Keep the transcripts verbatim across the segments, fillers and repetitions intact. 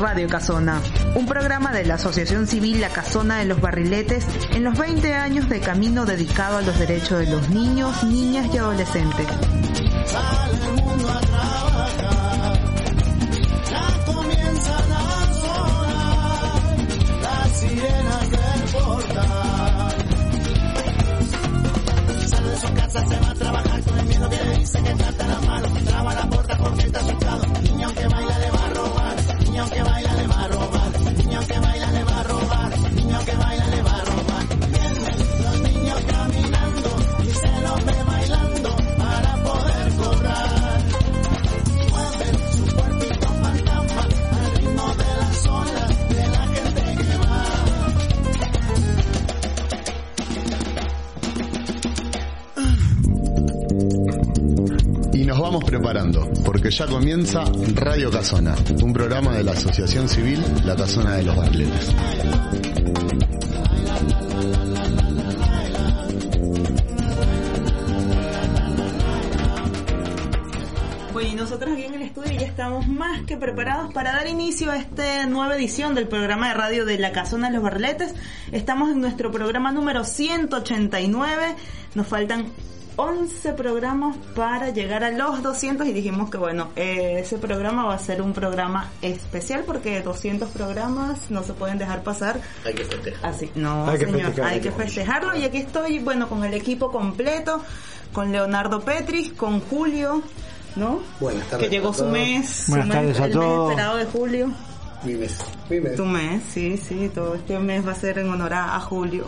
Radio Casona, un programa de la Asociación Civil La Casona de los Barriletes en los veinte años de camino dedicado a los derechos de los niños, niñas y adolescentes. Sale el mundo a trabajar, ya comienzan a sonar las sirenas del portal. Sale de su casa, se va a trabajar con el miedo que le dice que trata la mano. Traba la puerta porque está asustado. Niño que baila le va a robar, niño que baila le va a robar, niño que baila le va a robar, niño que baila le va a robar. Vienen los niños caminando y se los ve bailando para poder cobrar. Mueven su cuerpito fantasma al ritmo de las olas de la gente que va. Y nos vamos preparando, porque ya comienza Radio Casona, un programa de la Asociación Civil La Casona de los Barriletes. Bueno, y nosotros aquí en el estudio ya estamos más que preparados para dar inicio a esta nueva edición del programa de radio de La Casona de los Barriletes. Estamos en nuestro programa número ciento ochenta y nueve, nos faltan once programas para llegar a los doscientos y dijimos que bueno, eh, ese programa va a ser un programa especial porque doscientos programas no se pueden dejar pasar. Hay que festejar. Así, no, hay señor, que festejar, hay que festejarlo y aquí estoy, bueno, con el equipo completo, con Leonardo Petris, con Julio, ¿no? Buenas tardes. Que llegó su mes, su Buenas mes, tardes a el mes todos. esperado de Julio. Mi mes. Mi mes. Tu mes, sí, sí, todo este mes va a ser en honor a, a Julio.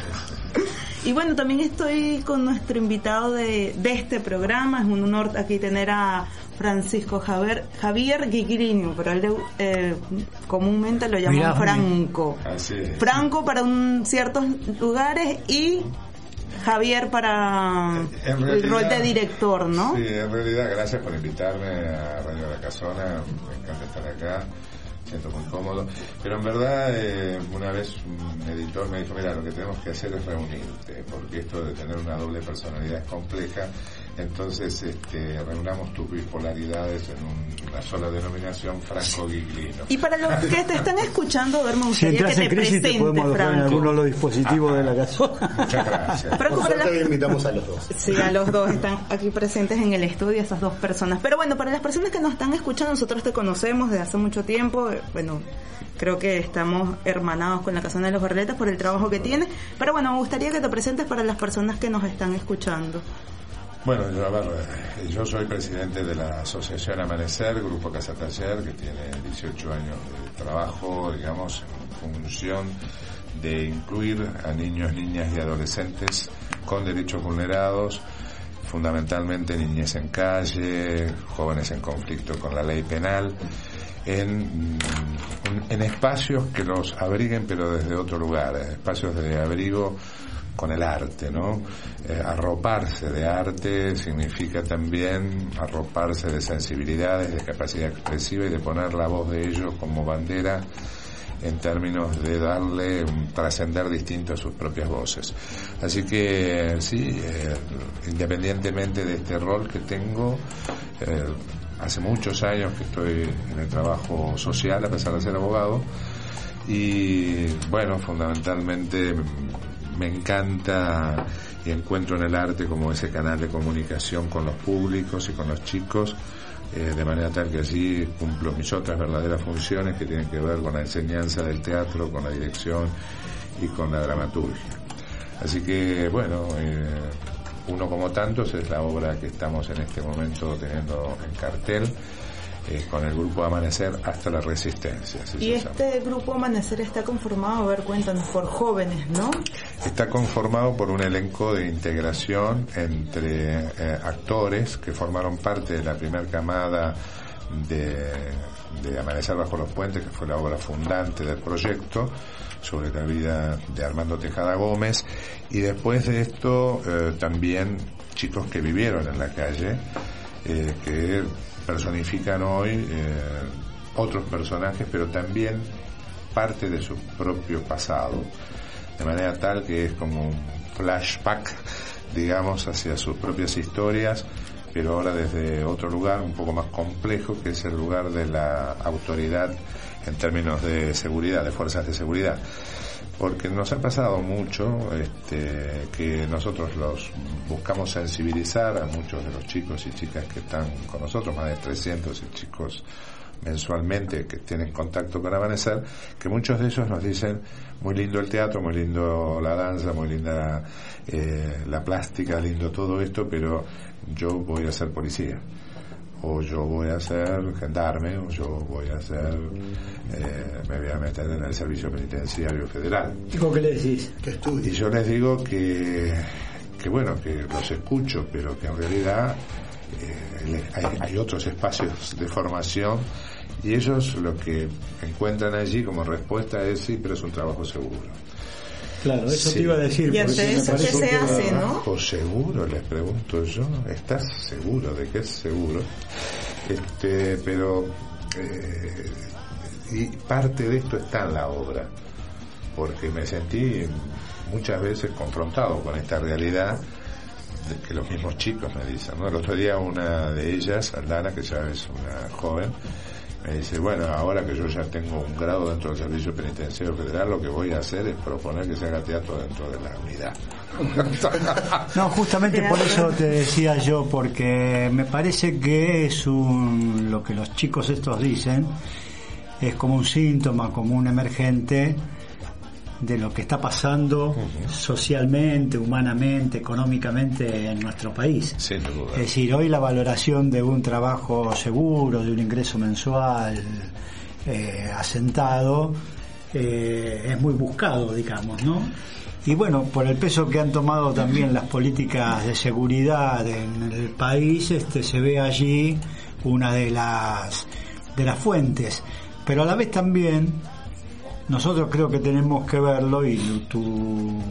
Y bueno, también estoy con nuestro invitado de, de este programa. Es un honor aquí tener a Francisco Javier, Javier Guigriño, pero él eh, comúnmente lo llaman Mirá, Franco. Así es. Franco para un, ciertos lugares y Javier para En el realidad, rol de director, ¿no? Sí, en realidad, gracias por invitarme a Radio La Casona. Me encanta estar acá. Siento muy cómodo, pero en verdad eh, una vez un editor me dijo, mira, lo que tenemos que hacer es reunirte, porque esto de tener una doble personalidad es compleja, entonces este, reunamos tus bipolaridades en un, una sola denominación, Franco Guiglino. Y para los que te están escuchando, a ver, me Si gustaría entras que en te crisis te presentes, podemos alojar en Franco. alguno de los dispositivos Ah, de la casona. Muchas gracias. Franco, Por para suerte las- hoy invitamos a los dos. Sí, a los dos están aquí presentes en el estudio, esas dos personas. Pero bueno, para las personas que nos están escuchando, nosotros te conocemos desde hace mucho tiempo. eh, Bueno, creo que estamos hermanados con la Casona de los Barriletes por el trabajo que tienes. Pero bueno, me gustaría que te presentes para las personas que nos están escuchando. Bueno, yo, a ver, eh, yo soy presidente de la Asociación Amanecer, Grupo Casa Taller, que tiene dieciocho años de trabajo, digamos, en función de incluir a niños, niñas y adolescentes con derechos vulnerados, fundamentalmente niñez en calle, jóvenes en conflicto con la ley penal, en, en espacios que los abriguen pero desde otro lugar, espacios de abrigo con el arte, ¿no? Eh, arroparse de arte significa también arroparse de sensibilidades, de capacidad expresiva y de poner la voz de ellos como bandera en términos de darle un trascender distinto a sus propias voces. Así que sí, eh, independientemente de este rol que tengo, eh, hace muchos años que estoy en el trabajo social a pesar de ser abogado y bueno, fundamentalmente me encanta y encuentro en el arte como ese canal de comunicación con los públicos y con los chicos, eh, de manera tal que así cumplo mis otras verdaderas funciones que tienen que ver con la enseñanza del teatro, con la dirección y con la dramaturgia. Así que bueno, eh, uno como tantos es la obra que estamos en este momento teniendo en cartel, eh, con el grupo Amanecer hasta la Resistencia. Así Y se llama. este grupo Amanecer está conformado, a ver, cuéntanos, por jóvenes, ¿no? Está conformado por un elenco de integración entre eh, actores que formaron parte de la primera camada de, de Amanecer bajo los puentes, que fue la obra fundante del proyecto sobre la vida de Armando Tejada Gómez, y después de esto eh, también chicos que vivieron en la calle, eh, que personifican hoy eh, otros personajes, pero también parte de su propio pasado, de manera tal que es como un flashback, digamos, hacia sus propias historias, pero ahora desde otro lugar un poco más complejo, que es el lugar de la autoridad en términos de seguridad, de fuerzas de seguridad. Porque nos ha pasado mucho este, que nosotros los buscamos sensibilizar a muchos de los chicos y chicas que están con nosotros, más de trescientos chicos mensualmente que tienen contacto con Amanecer, que muchos de ellos nos dicen: muy lindo el teatro, muy lindo la danza, muy linda eh, la plástica, lindo todo esto, pero yo voy a ser policía, o yo voy a ser gendarme, o yo voy a ser eh, me voy a meter en el servicio penitenciario federal. ¿Y con qué le decís? Que estudie. Y yo les digo que que bueno, que los escucho, pero que en realidad eh, hay, hay otros espacios de formación, y ellos lo que encuentran allí como respuesta es: sí, pero es un trabajo seguro. Claro, eso Sí. te iba a decir. Y ante eso, ¿qué se hace, no? ¿Trabajo seguro? Les pregunto yo. ¿Estás seguro de que es seguro? Este, pero eh, y parte de esto está en la obra, porque me sentí muchas veces confrontado con esta realidad de que los mismos chicos me dicen, ¿no? El otro día una de ellas, Aldana, que ya es una joven, me dice: bueno, ahora que yo ya tengo un grado dentro del Servicio Penitenciario Federal, lo que voy a hacer es proponer que se haga teatro dentro de la unidad. No, justamente por eso te decía yo, porque me parece que es un, lo que los chicos estos dicen, es como un síntoma, como un emergente de lo que está pasando uh-huh. socialmente, humanamente, económicamente en nuestro país. Sin duda. Es decir, hoy la valoración de un trabajo seguro, de un ingreso mensual eh, asentado, eh, es muy buscado, digamos, ¿no? Y bueno, por el peso que han tomado también las políticas de seguridad en el país, este, se ve allí una de las de las fuentes, pero a la vez también nosotros creo que tenemos que verlo, y tu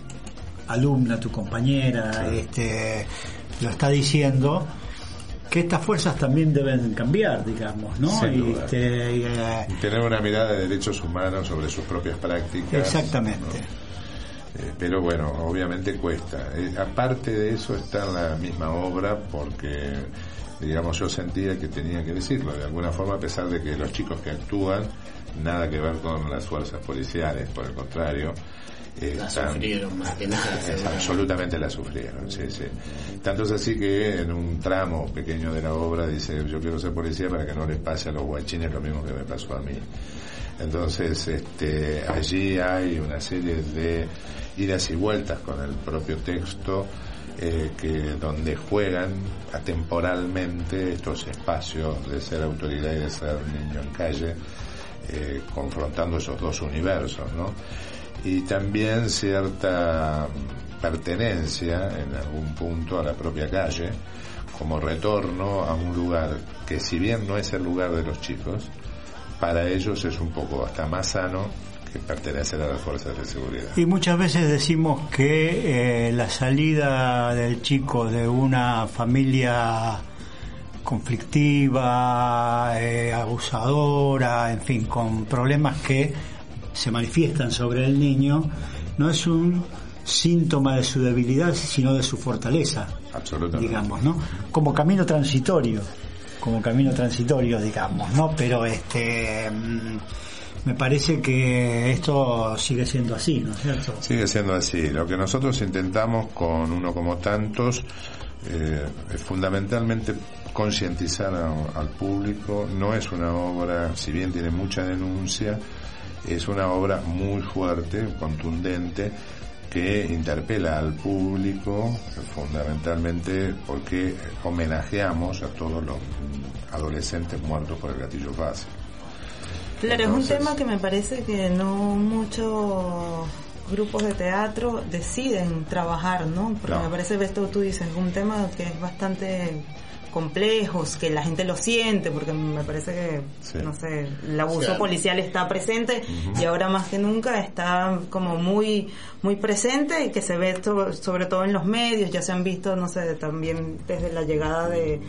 alumna, tu compañera, sí. este, lo está diciendo, que estas fuerzas también deben cambiar, digamos, ¿no? Sin y, duda. este, y, eh, tener una mirada de derechos humanos sobre sus propias prácticas. Exactamente. ¿no? Eh, pero bueno, obviamente cuesta. Eh, aparte de eso está en la misma obra, porque digamos yo sentía que tenía que decirlo de alguna forma, a pesar de que los chicos que actúan nada que ver con las fuerzas policiales, por el contrario, eh, la están, sufrieron más que nada. es, absolutamente la sufrieron, sí, sí. Tanto es así que en un tramo pequeño de la obra dice: yo quiero ser policía para que no les pase a los guachines lo mismo que me pasó a mí. Entonces, este, allí hay una serie de idas y vueltas con el propio texto, eh, que donde juegan atemporalmente estos espacios de ser autoridad y de ser niño en calle, eh, confrontando esos dos universos, ¿no? Y también cierta pertenencia en algún punto a la propia calle, como retorno a un lugar que, si bien no es el lugar de los chicos, para ellos es un poco hasta más sano que pertenecer a las fuerzas de seguridad. Y muchas veces decimos que eh, la salida del chico de una familia conflictiva, eh, abusadora, en fin, con problemas que se manifiestan sobre el niño, no es un síntoma de su debilidad, sino de su fortaleza. Absolutamente. Digamos, ¿no? Como camino transitorio, como camino transitorio, digamos, ¿no? Pero este me parece que esto sigue siendo así, ¿no es cierto? Sigue siendo así. Lo que nosotros intentamos con Uno como Tantos eh, es fundamentalmente concientizar a, al público. No es una obra, si bien tiene mucha denuncia, es una obra muy fuerte, contundente, que interpela al público, fundamentalmente porque homenajeamos a todos los adolescentes muertos por el gatillo fácil. Claro, Entonces, es un tema que me parece que no muchos grupos de teatro deciden trabajar, ¿no? Porque no. me parece que esto tú dices, es un tema que es bastante complejo, que la gente lo siente, porque me parece que, sí. no sé, el abuso sí. policial está presente uh-huh. y ahora más que nunca está como muy muy presente, y que se ve esto, sobre todo en los medios. Ya se han visto, no sé, también desde la llegada de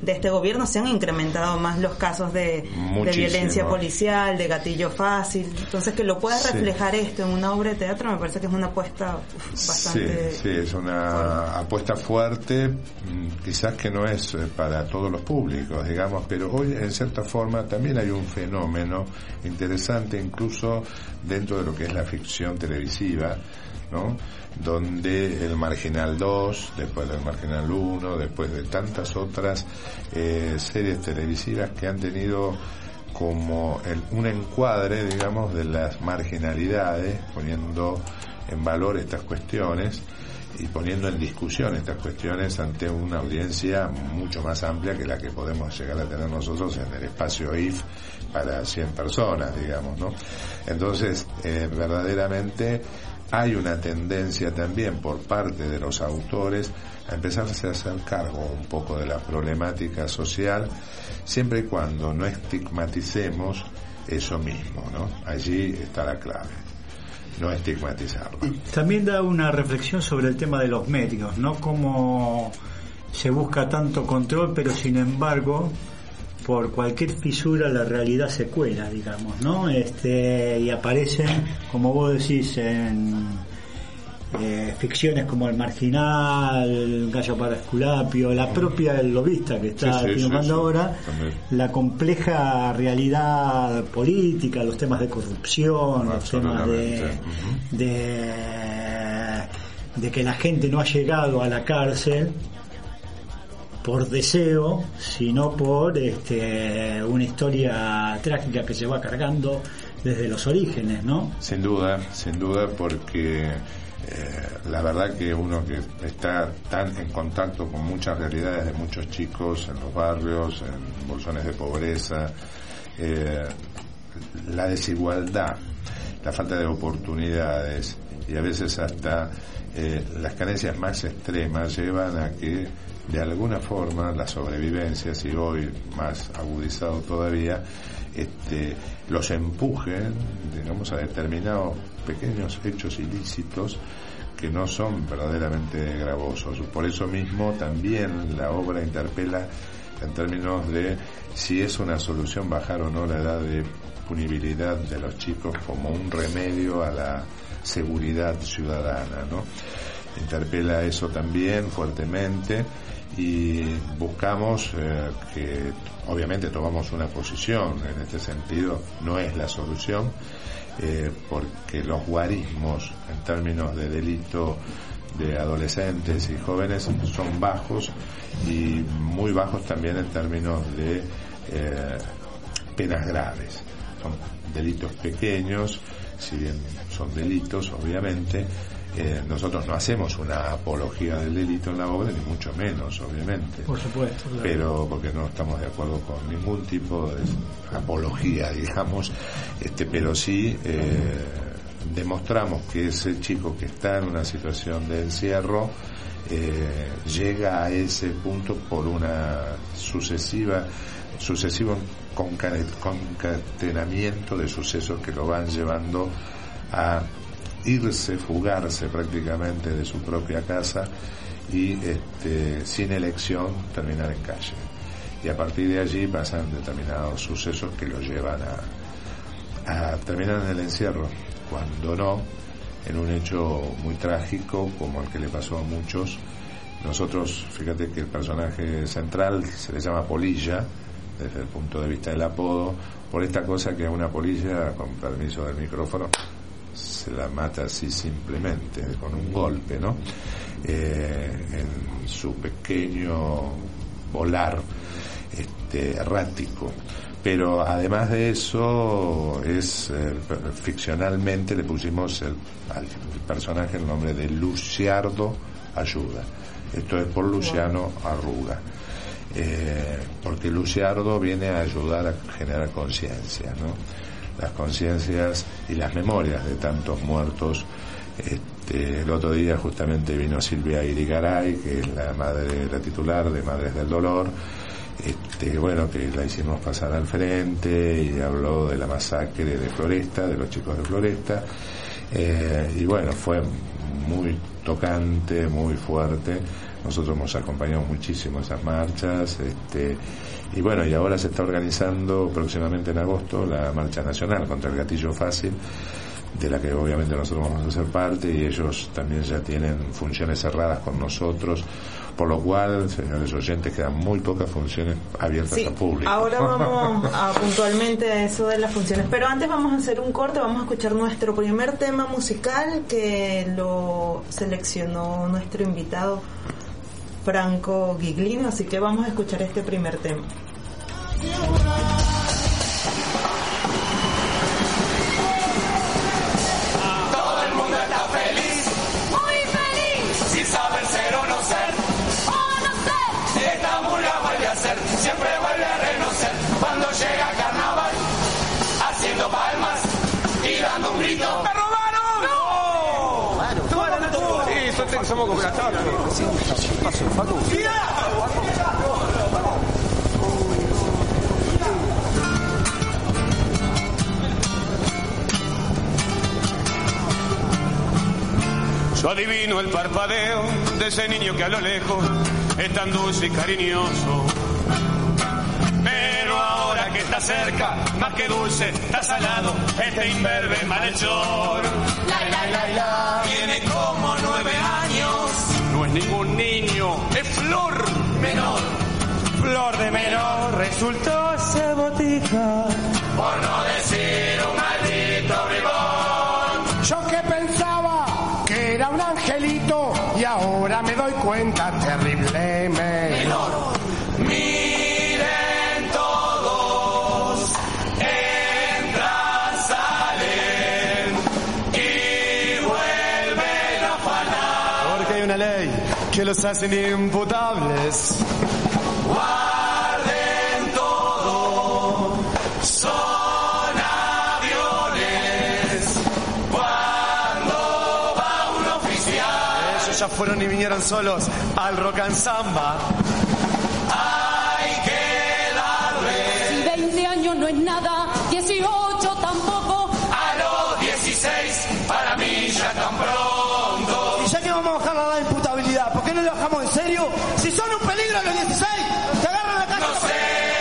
de este gobierno se han incrementado más los casos de, de violencia policial, de gatillo fácil. Entonces, que lo pueda reflejar sí. esto en una obra de teatro me parece que es una apuesta uf, bastante... Sí, sí, es una fuerte. apuesta fuerte, quizás que no es para todos los públicos, digamos, pero hoy en cierta forma también hay un fenómeno interesante, incluso dentro de lo que es la ficción televisiva, ¿no? Donde el Marginal dos, después del Marginal uno, después de tantas otras eh, series televisivas que han tenido como el, un encuadre, digamos, de las marginalidades, poniendo en valor estas cuestiones y poniendo en discusión estas cuestiones ante una audiencia mucho más amplia que la que podemos llegar a tener nosotros en el espacio I F para cien personas, digamos, ¿no? Entonces, eh, verdaderamente hay una tendencia también por parte de los autores a empezarse a hacer cargo un poco de la problemática social, siempre y cuando no estigmaticemos eso mismo, ¿no? Allí está la clave, no estigmatizarlo. También da una reflexión sobre el tema de los medios, ¿no? Cómo se busca tanto control, pero sin embargo, por cualquier fisura la realidad se cuela, digamos, ¿no? Este, y aparecen, como vos decís, en eh, ficciones como El Marginal, El Gallo para Esculapio, la propia El Lobista que está sí, sí, filmando sí, sí, ahora, también. La compleja realidad política, los temas de corrupción, los temas de, uh-huh. de de que la gente no ha llegado a la cárcel por deseo, sino por este, una historia trágica que se va cargando desde los orígenes, ¿no? Sin duda, sin duda, porque eh, la verdad que uno que está tan en contacto con muchas realidades de muchos chicos en los barrios, en bolsones de pobreza, eh, la desigualdad, la falta de oportunidades y a veces hasta eh, las carencias más extremas llevan a que de alguna forma las sobrevivencias, y hoy más agudizado todavía, este, los empujen, digamos, a determinados pequeños hechos ilícitos que no son verdaderamente gravosos. Por eso mismo también la obra interpela en términos de si es una solución bajar o no la edad de punibilidad de los chicos como un remedio a la seguridad ciudadana, ¿no? Interpela eso también fuertemente y buscamos eh, que obviamente tomamos una posición en este sentido, no es la solución, eh, porque los guarismos en términos de delito de adolescentes y jóvenes son bajos y muy bajos también en términos de eh, penas graves. Son delitos pequeños, si bien son delitos obviamente. Eh, nosotros no hacemos una apología del delito en la obra, ni mucho menos, obviamente. Por supuesto, claro. Pero porque no estamos de acuerdo con ningún tipo de apología, digamos, este, pero sí eh, demostramos que ese chico que está en una situación de encierro eh, llega a ese punto por una sucesiva, sucesivo concatenamiento de sucesos que lo van llevando a irse, fugarse prácticamente de su propia casa y este, sin elección terminar en calle. Y a partir de allí pasan determinados sucesos que lo llevan a, a terminar en el encierro, cuando no, en un hecho muy trágico como el que le pasó a muchos. Nosotros, fíjate que el personaje central se le llama Polilla, desde el punto de vista del apodo, por esta cosa que a una polilla, con permiso del micrófono, se la mata así simplemente, con un golpe, ¿no? Eh, en su pequeño volar este, errático. Pero además de eso, es eh, ficcionalmente le pusimos el, al personaje el nombre de Luciardo Ayuda. Esto es por Luciano Arruga. Eh, porque Luciardo viene a ayudar a generar conciencia, ¿no? Las conciencias y las memorias de tantos muertos. Este, el otro día justamente vino Silvia Irigaray, que es la madre, la titular de Madres del Dolor, este, bueno, que la hicimos pasar al frente y habló de la masacre de Floresta, de los chicos de Floresta, eh, y bueno, fue muy tocante, muy fuerte, nosotros hemos acompañado muchísimo esas marchas, este, y bueno, y ahora se está organizando próximamente en agosto la marcha nacional contra el gatillo fácil, de la que obviamente nosotros vamos a ser parte, y ellos también ya tienen funciones cerradas con nosotros, por lo cual, señores oyentes, quedan muy pocas funciones abiertas sí, al público. Ahora vamos a puntualmente a eso de las funciones, pero antes vamos a hacer un corte, vamos a escuchar nuestro primer tema musical que lo seleccionó nuestro invitado Franco Giglino, así que vamos a escuchar este primer tema. Todo el mundo está feliz, muy feliz, sin saber ser o no ser, o no ser. Esta murga vuelve a ser, siempre vuelve a renocer. Cuando llega carnaval, haciendo palmas y dando un grito. ¡Me robaron! ¡No! Claro, tú eres todo. Sí, somos cooperativos. Sí, paso, Facu. Yo adivino el parpadeo de ese niño que a lo lejos es tan dulce y cariñoso. Pero ahora que está cerca, más que dulce, está salado, este imberbe malhechor. La, la, la, la. Tiene como nueve años. No es ningún niño, es flor menor. Flor de menor, resultó ese botija. Por no decir un maldito bribón. Yo que pensaba que era un angelito y ahora me doy cuenta terriblemente. Menor. Miren todos, entran, salen y vuelven a afanar. Porque hay una ley que los hace imputables. Guarden todo, son aviones. Cuando va un oficial, ellos ya fueron y vinieron solos al Rock and Samba. Hay que darle. Si veinte años no es nada, dieciocho tampoco. A los dieciséis, para mí ya tan pronto. Y ya que vamos a bajar la edad de imputabilidad, ¿por qué no le bajamos en serio? Si son un peligro a los dieciséis, te agarran la casa. No sé,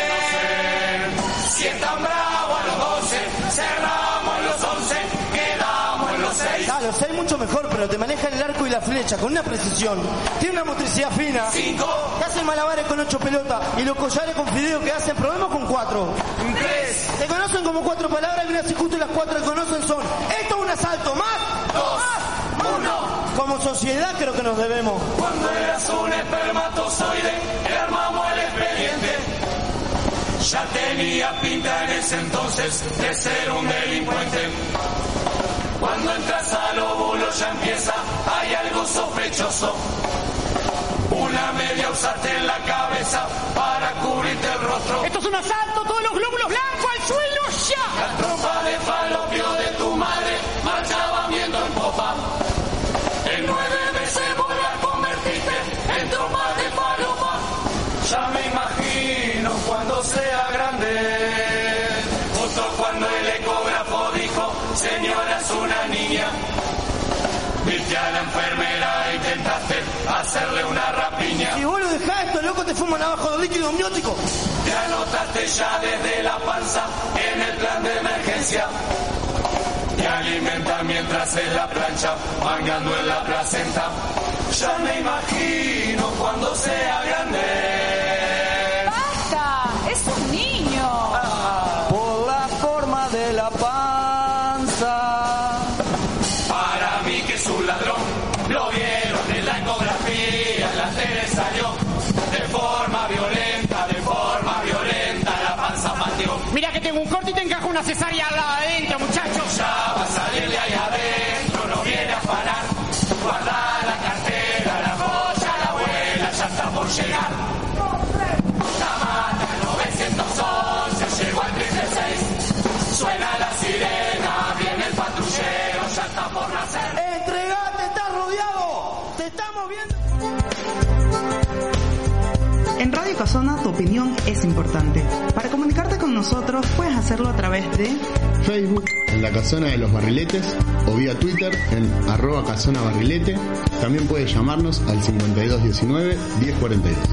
no sé, si es tan bravo a los doce, cerramos en los once, quedamos en los seis. Ah, los seis mucho mejor, pero te manejan el arco y la flecha con una precisión. Tiene una motricidad fina. Cinco. Te hacen malabares con ocho pelotas y los collares con fideo que hacen problemas con cuatro. Tres. Te conocen como cuatro palabras y una si justo las cuatro que conocen son: esto es un asalto, más, Dos. más, Uno. Como sociedad creo que nos debemos. Cuando eras un espermatozoide, armamos el expediente. Ya tenía pinta en ese entonces de ser un delincuente. Cuando entras al óvulo ya empieza, hay algo sospechoso. Una media usaste en la cabeza para cubrirte el rostro. Esto es un asalto, todos los glóbulos blancos al suelo ya. La tropa de falopio de tu madre marchaba viendo en popa. En nueve veces voy a convertirte en tropa de falopa. Ya me imagino cuando sea grande. Justo cuando el ecógrafo dijo, señora es una niña. Viste a la enfermera e intentaste hacerle una rapiña. Si vos lo dejás, estos locos te fuman abajo del líquido amniótico. Te anotaste ya desde la panza en el plan de emergencia. Te alimentan mientras en la plancha, mangando en la placenta. Ya me imagino cuando sea grande. ¡Basta! ¡Es un niño! Ah, por la forma de la panza. Para mí que es un ladrón, lo vieron en la ecografía, en la tele salió de forma violenta, de forma violenta, la panza pateó. Mira que tengo un corte y te encajo una cesárea al lado adentro, muchachos. Ya va a salir de ahí adentro, no viene a parar. Guarda la cartera, la joya, la abuela, ya está por llegar. Llamada novecientos once, llegó al treinta y seis. Suena la sirena, viene el patrullero, ya está por nacer. Entregate, estás rodeado, te estamos viendo. En Radio Casona, tu opinión es importante. Para comunicarte con nosotros puedes hacerlo a través de Facebook en La Casona de los Barriletes o vía Twitter en arroba casona barrilete. También puedes llamarnos al cincuenta y dos diecinueve diez cuarenta y dos.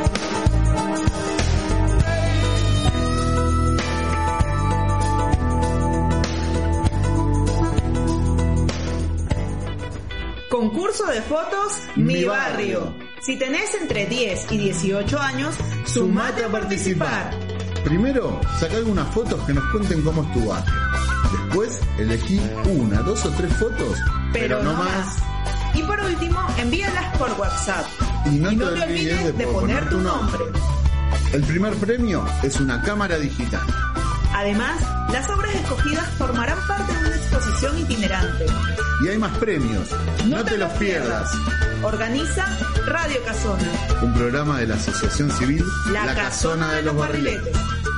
Concurso de fotos Mi Barrio. Si tenés entre diez y dieciocho años, sumate a participar. Primero, saca algunas fotos que nos cuenten cómo es tu barrio. Después, elegí una, dos o tres fotos, pero, pero no más. más. Y por último, envíalas por WhatsApp. Y no, y te, no te olvides de, de poner tu nombre. El primer premio es una cámara digital. Además, las obras escogidas formarán parte de una exposición itinerante. Y hay más premios. No, no te, te los pierdas. pierdas. Organiza Radio Casona, un programa de la Asociación Civil La, la Casona, Casona de los Barriletes.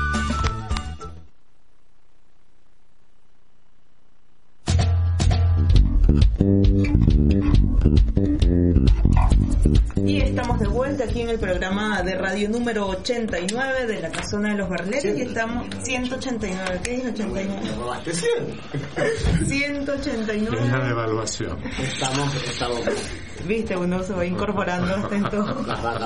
Y estamos de vuelta aquí en el programa de radio número ochenta y nueve de La Casona de los Barriletes. Y estamos ciento ochenta y nueve. ¿Qué es ochenta y nueve? ¿Me robaste cien? ciento ochenta y nueve. Es una devaluación. Estamos, estamos. Viste, uno se va incorporando hasta en todo.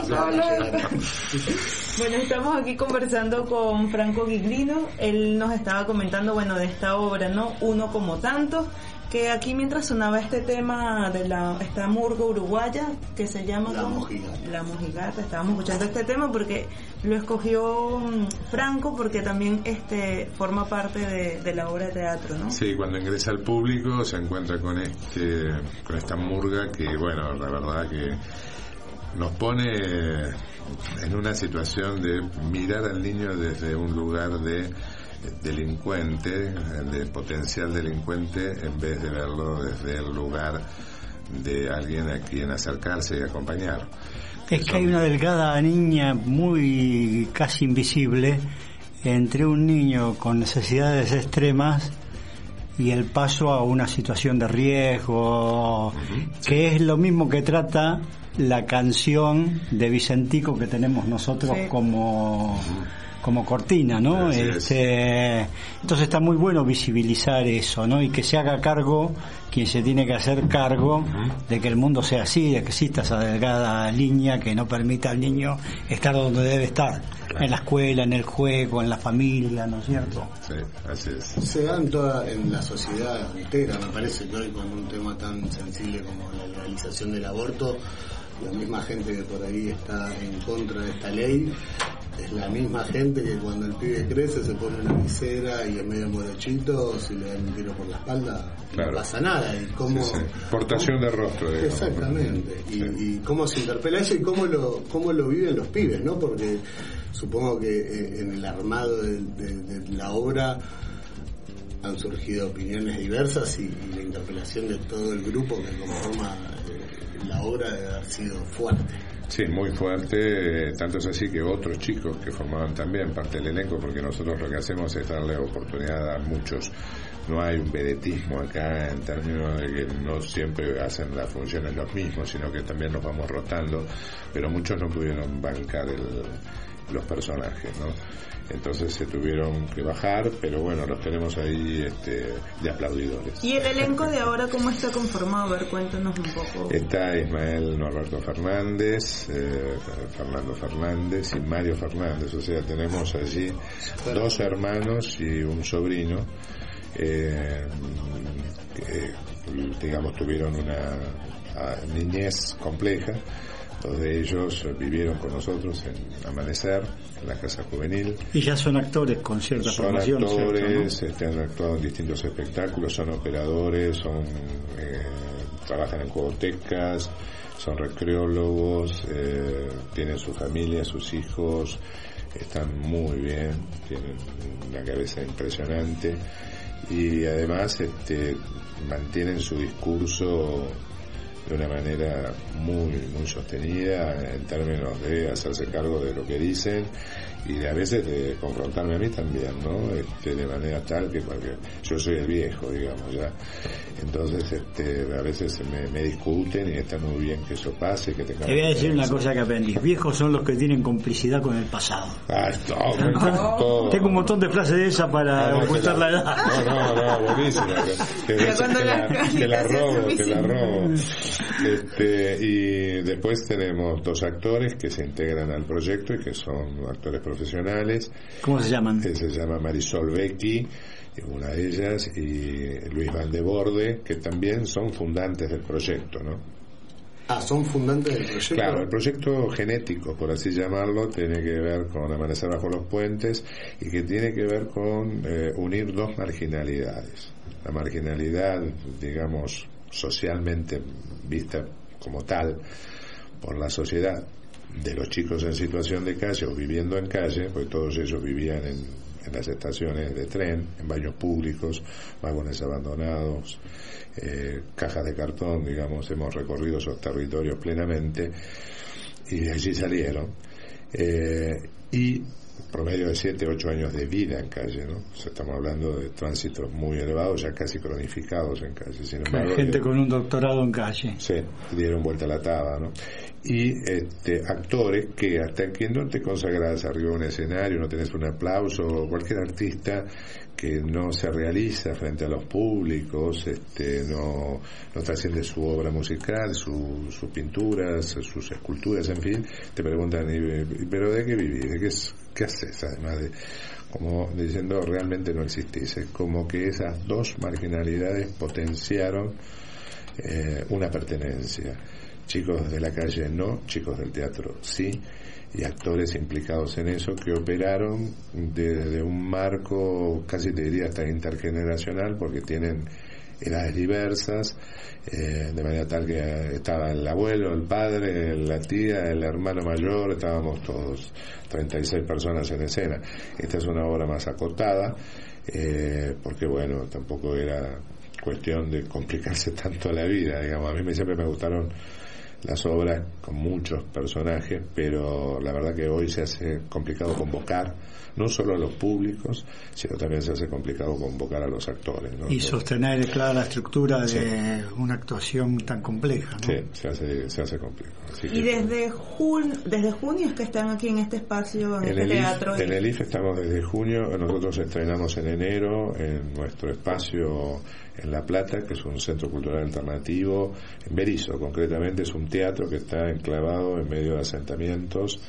Bueno, estamos aquí conversando con Franco Giglino. Él nos estaba comentando, bueno, de esta obra, ¿no? Uno como tantos. Que aquí mientras sonaba este tema de la esta murga uruguaya que se llama La Mojigata. La Mojigata, estábamos escuchando este tema porque lo escogió Franco porque también este forma parte de, de la obra de teatro, ¿no? Sí, cuando ingresa al público se encuentra con este con esta murga que, bueno, la verdad que nos pone en una situación de mirar al niño desde un lugar de delincuente, de potencial delincuente, en vez de verlo desde el lugar de alguien a quien acercarse y acompañar. Es que hay una delgada niña muy casi invisible entre un niño con necesidades extremas y el paso a una situación de riesgo, uh-huh, que sí. Es lo mismo que trata la canción de Vicentico que tenemos nosotros, sí, como... Uh-huh. como cortina, ¿no? Este, entonces está muy bueno visibilizar eso, ¿no? Y que se haga cargo quien se tiene que hacer cargo de que el mundo sea así, de que exista esa delgada línea que no permita al niño estar donde debe estar, claro, en la escuela, en el juego, en la familia, ¿no es cierto? Sí, así es. Se da en toda, en la sociedad entera, me parece que hoy con un tema tan sensible como la legalización del aborto, la misma gente que por ahí está en contra de esta ley es la misma gente que cuando el pibe crece se pone una visera y en medio morochito, si le dan un tiro por la espalda, claro, no pasa nada. Y cómo, sí, sí. Portación cómo, de rostro, digamos. Exactamente. Y, sí, y cómo se interpela eso y cómo lo cómo lo viven los pibes, ¿no? Porque supongo que eh, en el armado de, de, de la obra han surgido opiniones diversas y, y la interpelación de todo el grupo que conforma eh, la obra debe haber sido fuerte. Sí, muy fuerte, tanto es así que otros chicos que formaban también parte del elenco, porque nosotros lo que hacemos es darle oportunidad a muchos, no hay un vedetismo acá en términos de que no siempre hacen las funciones los mismos, sino que también nos vamos rotando, pero muchos no pudieron bancar el, los personajes, ¿no? Entonces se tuvieron que bajar, pero bueno, los tenemos ahí este, de aplaudidores. ¿Y el elenco de ahora cómo está conformado? A ver, cuéntanos un poco. Está Ismael Norberto Fernández, eh, Fernando Fernández y Mario Fernández, o sea, tenemos allí dos hermanos y un sobrino eh, que, digamos, tuvieron una niñez compleja. Dos de ellos vivieron con nosotros en Amanecer, en la Casa Juvenil. Y ya son actores con cierta son formación. Son actores, ¿cierto, no? este, han actuado en distintos espectáculos, son operadores, son eh, trabajan en juegotecas, son recreólogos, eh, tienen su familia, sus hijos, están muy bien, tienen una cabeza impresionante y además este, mantienen su discurso de una manera muy muy sostenida en términos de hacerse cargo de lo que dicen y de, a veces de confrontarme a mí también, ¿no? Este, de manera tal que porque yo soy el viejo, digamos, ya. Entonces, este, a veces me, me discuten y está muy bien que eso pase, que tengamos... Te voy a decir una cosa que aprendí. Viejos son los que tienen complicidad con el pasado. Ah, no, me encantó. Tengo un montón de frases de esas para no, no, ocultar la, la edad. No, no, no, buenísima. Que, que, que, la, que la robo, que la robo. Este, y después tenemos dos actores que se integran al proyecto y que son actores profesionales. ¿Cómo se llaman? Que se llama Marisol Becchi, una de ellas, y Luis Valdeborde, que también son fundantes del proyecto, ¿no? Ah, son fundantes del proyecto. Claro, el proyecto genético, por así llamarlo, tiene que ver con Amanecer bajo los puentes y que tiene que ver con eh, unir dos marginalidades. La marginalidad, digamos, socialmente vista como tal por la sociedad, de los chicos en situación de calle o viviendo en calle, porque todos ellos vivían en, en las estaciones de tren, en baños públicos, vagones abandonados, eh, cajas de cartón, digamos, hemos recorrido esos territorios plenamente y de allí salieron. Eh, y promedio de siete, ocho años de vida en calle, ¿no? O sea, estamos hablando de tránsitos muy elevados, ya casi cronificados en calle. Sin embargo, gente con un doctorado en calle. Sí, dieron vuelta a la taba, ¿no? Y este, actores que hasta que no te consagras arriba de un escenario, no tenés un aplauso, cualquier artista que no se realiza frente a los públicos, este, no, no trasciende su obra musical, su, sus pinturas, sus esculturas, en fin, te preguntan, ¿pero de qué vivís? ¿De qué, qué haces? Además de, como diciendo, realmente no existís. Es como que esas dos marginalidades potenciaron eh, una pertenencia. Chicos de la calle no, chicos del teatro sí, y actores implicados en eso que operaron desde un marco, casi te diría hasta intergeneracional, porque tienen edades diversas, eh, de manera tal que estaba el abuelo, el padre, la tía, el hermano mayor, estábamos todos, treinta y seis personas en escena. Esta es una obra más acotada, eh, porque bueno, tampoco era cuestión de complicarse tanto la vida, digamos. A mí siempre me gustaron las obras con muchos personajes, pero la verdad que hoy se hace complicado convocar no solo a los públicos, sino también se hace complicado convocar a los actores, ¿no? Y sostener, claro, la estructura de sí. una actuación tan compleja, ¿no? Sí, se hace, se hace complejo. Así y que, desde, jun, desde junio es que están aquí en este espacio, en, en este el teatro. I F, en el I F estamos desde junio, nosotros estrenamos en enero en nuestro espacio en La Plata, que es un centro cultural alternativo, en Berisso concretamente, es un teatro que está enclavado en medio de asentamientos,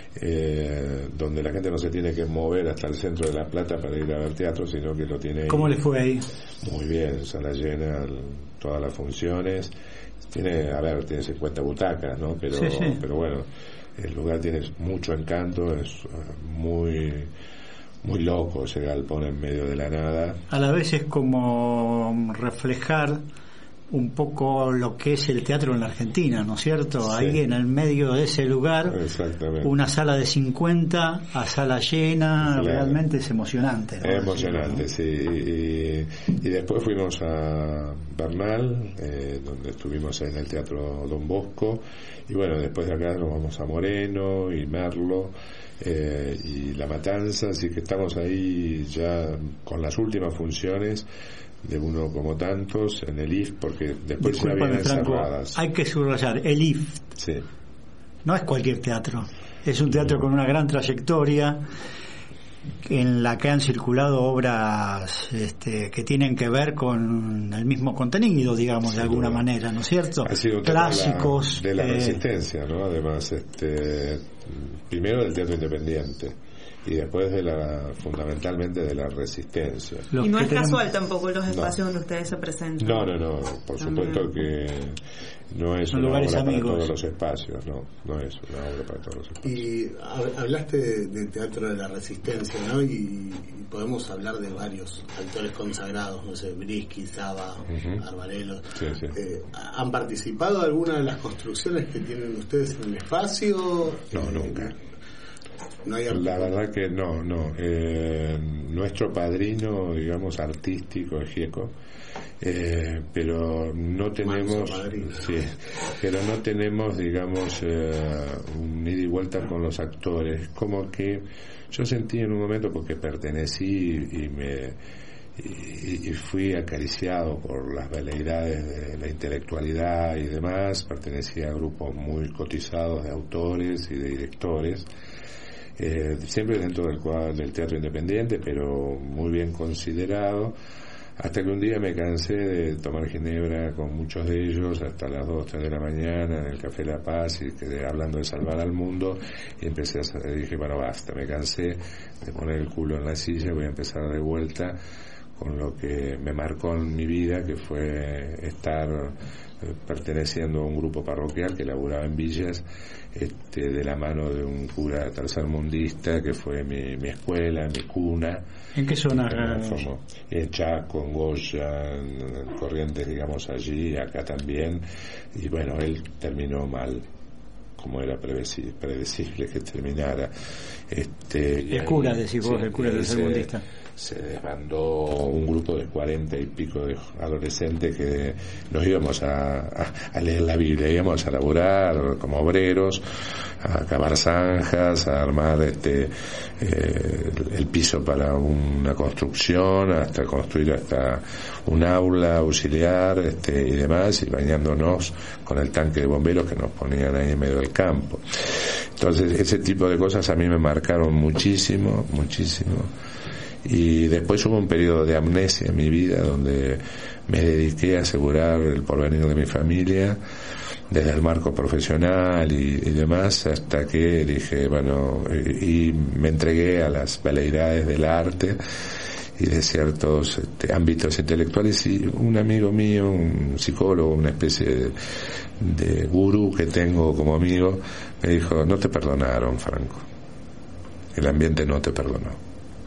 eh, donde la gente no se tiene que mover hasta el centro de La Plata para ir a ver teatro, sino que lo tiene ahí. ¿Cómo le fue ahí? Muy bien, sala llena, todas las funciones. Tiene, a ver, tiene cincuenta butacas, ¿no? Pero, sí, sí. pero bueno, el lugar tiene mucho encanto, es muy... muy loco ese galpón en medio de la nada. A la vez es como reflejar un poco lo que es el teatro en la Argentina, ¿no es cierto? Sí. Ahí en el medio de ese lugar, una sala de cincuenta a sala llena, claro. Realmente es emocionante, ¿no? Es emocionante, sí. Y, y después fuimos a Bernal, eh, donde estuvimos en el Teatro Don Bosco, y bueno, después de acá nos vamos a Moreno y Merlo, Eh, y La Matanza, así que estamos ahí ya con las últimas funciones de uno como tantos en el I F, porque después ya vienen cerradas. Hay que subrayar, el I F sí. No es cualquier teatro, es un teatro con una gran trayectoria en la que han circulado obras este, que tienen que ver con el mismo contenido, digamos, de alguna manera, ¿no es cierto? Ha sido un clásicos de la, de la eh, resistencia, ¿no? Además, este, primero del teatro independiente y después de la, fundamentalmente de la resistencia. Y no es casual tampoco los espacios no. donde ustedes se presentan. No, no, no, por También. supuesto que no es Son una lugares obra amigos. para todos los espacios, no, no es una obra para todos los espacios. Y hablaste de, de teatro de la resistencia, ¿no? Y, y podemos hablar de varios actores consagrados, no sé, Brisky, Saba, uh-huh. Arbarelo. Sí, sí. Eh, ¿Han participado de alguna de las construcciones que tienen ustedes en el espacio? No, eh, nunca. No hay La verdad que no, no. Eh, nuestro padrino, digamos, artístico es Gieco, eh, pero no tenemos, sí, pero no tenemos, digamos, eh, un ida y vuelta con los actores. Como que yo sentí en un momento, porque pertenecí y me y, y fui acariciado por las veleidades de la intelectualidad y demás, pertenecía a grupos muy cotizados de autores y de directores. Eh, siempre dentro del cuadro del teatro independiente, pero muy bien considerado, hasta que un día me cansé de tomar ginebra con muchos de ellos hasta las dos, tres de la mañana en el Café La Paz y quedé hablando de salvar al mundo y empecé a dije, bueno, basta, me cansé de poner el culo en la silla, voy a empezar de vuelta con lo que me marcó en mi vida, que fue estar eh, perteneciendo a un grupo parroquial que laburaba en villas, este, de la mano de un cura tercermundista que fue mi, mi escuela, mi cuna. ¿En qué zona? En, en Chaco, en Goya, en Corrientes, digamos, allí, acá también. Y bueno, él terminó mal, como era predecible, predecible que terminara. Este, el cura, decís vos, sí, el cura tercermundista. Se desbandó un grupo de cuarenta y pico de adolescentes que nos íbamos a, a, a leer la Biblia, íbamos a laburar como obreros, a cavar zanjas, a armar este eh, el piso para una construcción, hasta construir hasta un aula auxiliar, este y demás, y bañándonos con el tanque de bomberos que nos ponían ahí en medio del campo. Entonces ese tipo de cosas a mí me marcaron muchísimo, muchísimo. Y después hubo un periodo de amnesia en mi vida donde me dediqué a asegurar el porvenir de mi familia desde el marco profesional y, y demás, hasta que dije, bueno, y, y me entregué a las veleidades del arte y de ciertos este, ámbitos intelectuales, y un amigo mío, un psicólogo, una especie de, de gurú que tengo como amigo, me dijo, no te perdonaron, Franco, el ambiente no te perdonó.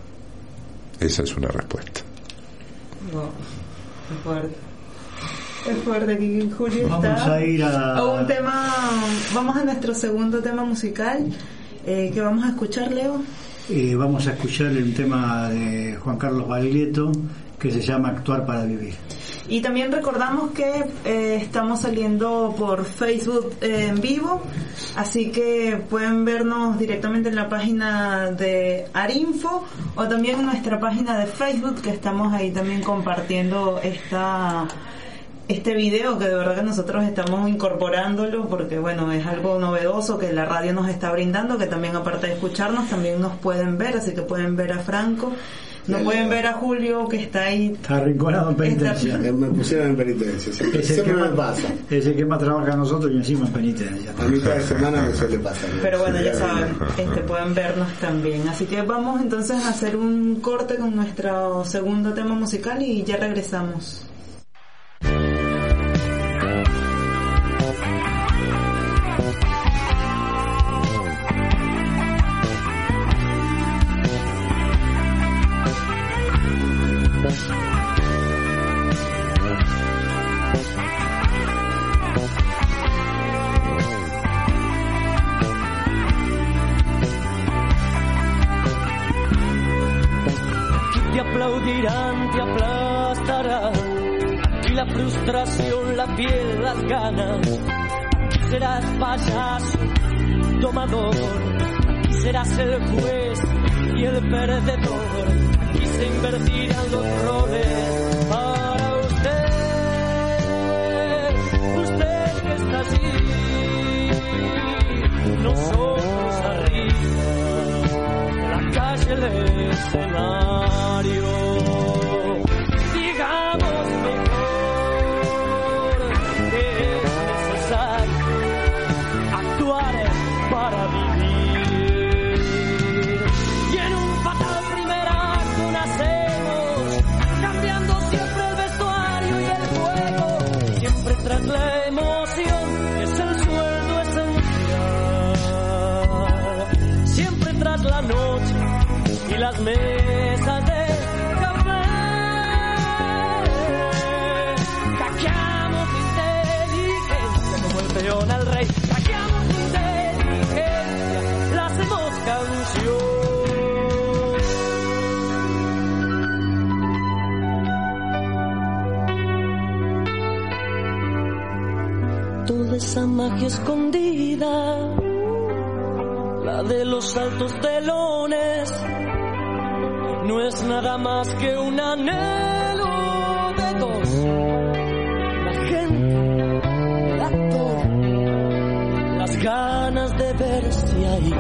Esa es una respuesta. No, es fuerte. Es fuerte que Julio vamos está a ir a... a un tema. Vamos a nuestro segundo tema musical. Eh, ¿Qué vamos a escuchar, Leo? Eh, vamos a escuchar un tema de Juan Carlos Baglietto que se llama Actuar para Vivir. Y también recordamos que eh, estamos saliendo por Facebook eh, en vivo, así que pueden vernos directamente en la página de Arinfo o también en nuestra página de Facebook, que estamos ahí también compartiendo esta este video, que de verdad que nosotros estamos incorporándolo porque bueno, es algo novedoso que la radio nos está brindando, que también aparte de escucharnos también nos pueden ver, así que pueden ver a Franco. No sí, pueden ver a Julio, que está ahí. Está arrinconado en penitencia. Está... Me pusieron en penitencia. Siempre, es el siempre que me más, pasa. Es el que más trabaja a nosotros y encima en penitencia. A mitad de semana me suele pasar. Pero bueno, ya saben, este, pueden vernos también. Así que vamos entonces a hacer un corte con nuestro segundo tema musical y ya regresamos. Te aplaudirán, te aplastarán, y la frustración, la piel, las ganas. Serás payaso, tomador, serás el juez y el perdedor, y se invertirán los roles para usted, usted que está allí, nosotros arriba, la calle, el escenario. Digamos mejor que es necesario actuar para vivir. Y en un fatal primer acto nacemos, cambiando siempre el vestuario y el juego, siempre tras la emoción es el sueldo esencial, siempre tras la noche y las mesas de café. Hackeamos inteligencia como el peón al rey. Hackeamos inteligencia, la hacemos canción. magia escondida, la de los altos telones, no es nada más que un anhelo de dos. La gente, el actor, las ganas de verse ahí.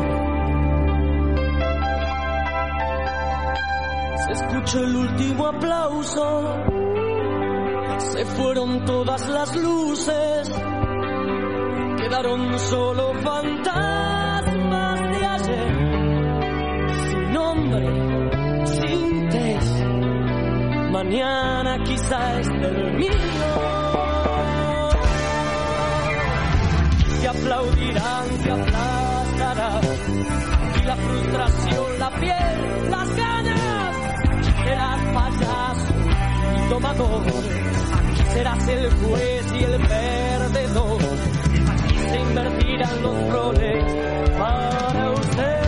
Se escuchó el último aplauso, se fueron todas las luces, quedaron solo fantasmas de ayer, sin nombre, sin test. Mañana quizá es el mío. Te aplaudirán, te aplastarán, y la frustración, la piel, las ganas. Serás payaso y tomador, aquí serás el juez y el perdedor. Aquí se invertirán los roles para usted.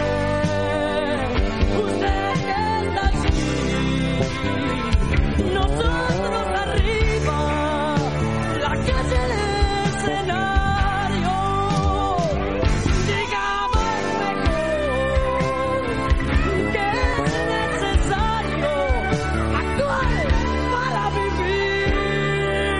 Usted está aquí, nosotros arriba, la calle del escenario. Digamos mejor que es necesario actuar para vivir.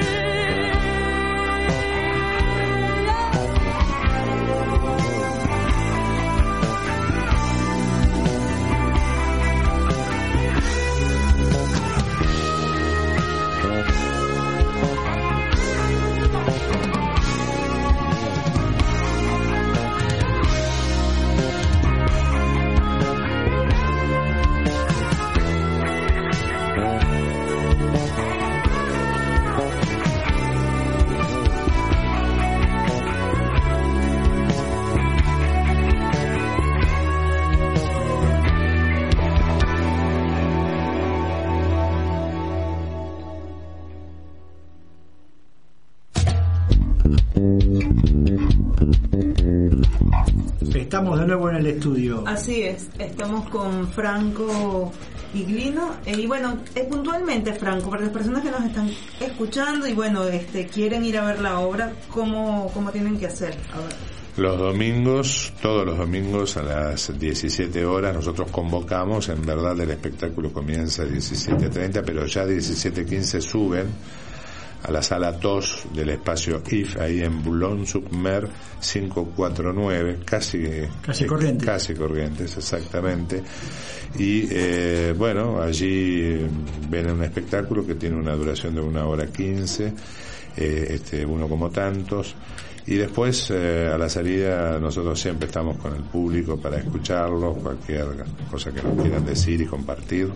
Estamos de nuevo en el estudio. Así es, estamos con Franco Iglino. Eh, y bueno, eh, puntualmente, Franco, para las personas que nos están escuchando y bueno, este quieren ir a ver la obra, ¿cómo, cómo tienen que hacer? A ver. Los domingos, todos los domingos a las diecisiete horas, nosotros convocamos, en verdad el espectáculo comienza a diecisiete treinta, pero ya a diecisiete quince suben a la sala dos del espacio I F, ahí en Boulogne-sur-Mer quinientos cuarenta y nueve, casi casi Corrientes. Casi Corrientes, exactamente. Y eh, bueno, allí ven un espectáculo que tiene una duración de una hora quince, eh, este, uno como tantos. Y después, eh, a la salida, nosotros siempre estamos con el público para escucharlos, cualquier cosa que nos quieran decir y compartir.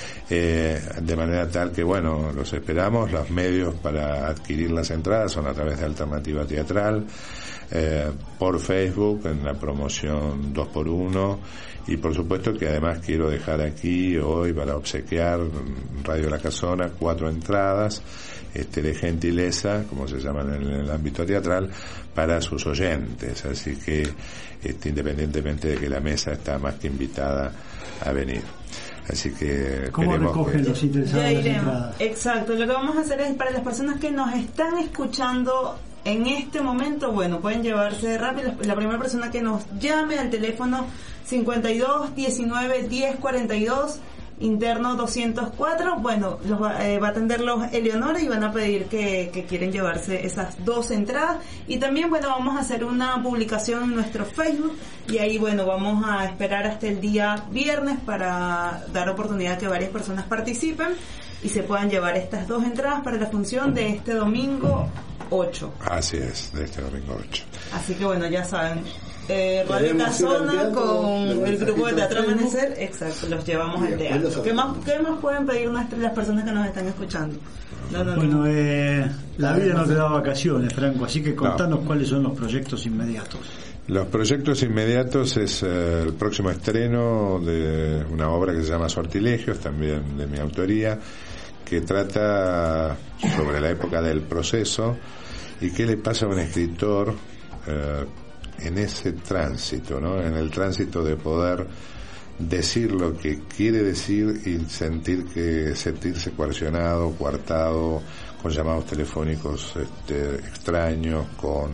Eh, de manera tal que, bueno, los esperamos. Los medios para adquirir las entradas son a través de Alternativa Teatral, eh, por Facebook, en la promoción dos por uno, y por supuesto que además quiero dejar aquí hoy para obsequiar Radio La Casona cuatro entradas, este, de gentileza, como se llaman en el ámbito teatral, para sus oyentes, así que este, independientemente de que la mesa está más que invitada a venir. Así que ¿cómo recogen que... los interesados las entradas? Exacto, lo que vamos a hacer es para las personas que nos están escuchando en este momento, bueno, pueden llevarse rápido. La primera persona que nos llame al teléfono cincuenta y dos diecinueve diez cuarenta y dos, interno doscientos cuatro, bueno, los va, eh, va a atender los Eleonora y van a pedir que, que quieren llevarse esas dos entradas. Y también, bueno, vamos a hacer una publicación en nuestro Facebook y ahí, bueno, vamos a esperar hasta el día viernes para dar oportunidad a que varias personas participen y se puedan llevar estas dos entradas para la función de este domingo ocho. Así es, de este domingo ocho. Así que bueno, ya saben, eh, Radio Casona con el grupo de Teatro Amanecer, exacto, los llevamos al teatro. ¿Qué más, qué más pueden pedir nuestras, las personas que nos están escuchando? No, no, bueno, no. Eh, la vida no te da vacaciones, Franco, así que contanos no. cuáles son los proyectos inmediatos. Los proyectos inmediatos es eh, el próximo estreno de una obra que se llama Sortilegios, también de mi autoría, que trata sobre la época del proceso y qué le pasa a un escritor eh, en ese tránsito, ¿no? En el tránsito de poder decir lo que quiere decir y sentir que sentirse coercionado, coartado, con llamados telefónicos este, extraños, con